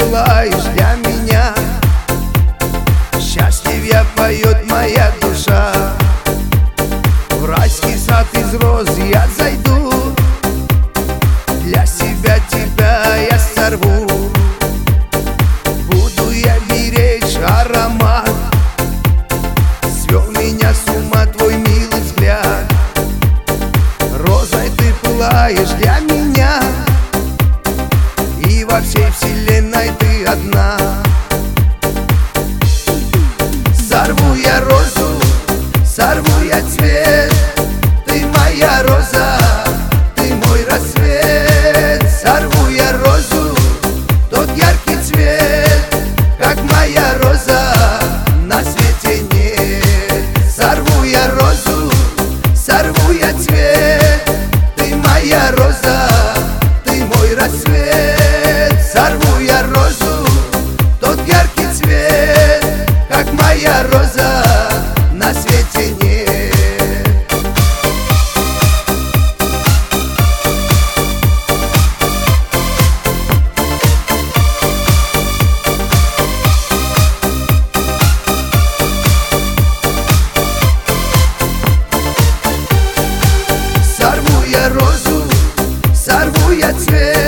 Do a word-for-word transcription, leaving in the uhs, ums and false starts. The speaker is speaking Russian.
пылаешь для меня. Счастливее поет моя душа. В райский сад из роз я зайду, для себя тебя я сорву. Буду я беречь аромат, свел меня с ума твой милый взгляд. Розой ты пылаешь для меня, и во всей вселенной ты одна. Сорву я розу, сорву я цвет, ты моя роза, ты мой рассвет. Сорву я розу, тот яркий цвет, как моя роза, на свете нет. Сорву я розу, сорву я цвет, ты моя роза, ты мой рассвет. Сорву я розу, тот яркий цвет, как моя роза, на свете нет. Сорву я розу, сорву я цвет,